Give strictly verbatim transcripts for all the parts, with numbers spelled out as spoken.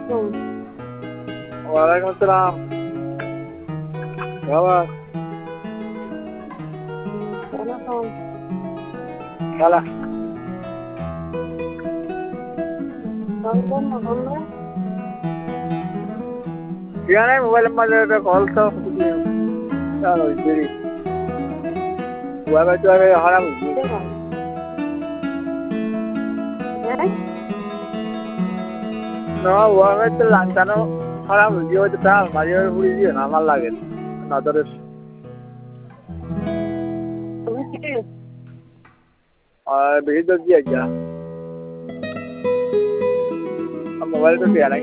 আলাইকুম। ওয়ালাইকুম আসসালাম। বাবা কেমন আছেন? ভালো। বলবেন না বললে? ঠিকানায় মোবাইলের মাঝে একটা কল তো চলো দেরি ওয়াইফাই তো আগে হারা বুঝি কেমন? হ্যাঁ? না ওয়াইফাই তো লাগানো হারা বুঝি হয়তো তা মাঝে মাঝে ঘুরে দিয়ে না আমার লাগে নজরে তুমি কি? আর বেশি দর দিয়ে যা মোবাইল তো দেয়া নাই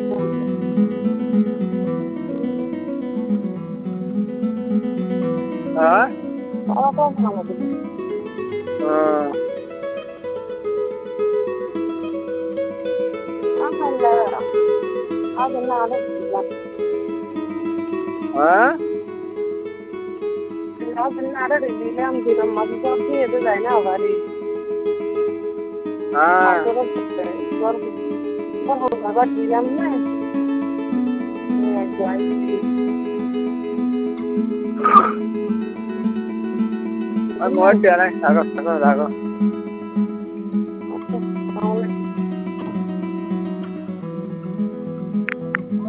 হ্যাঁ তারা তো ভালো দিবে। আলহামদুলিল্লাহ। আজ না আরো দিলাম। হ্যাঁ আজ না আরো দিলাম দিলাম মাঝে তো দিয়ে দে যায় না বাড়ি। হ্যাঁ তারপরে তোর তোর বাবা দিলাম না। যাই আর মোবাইল দেয়া নাই রাখো রাখো রাখো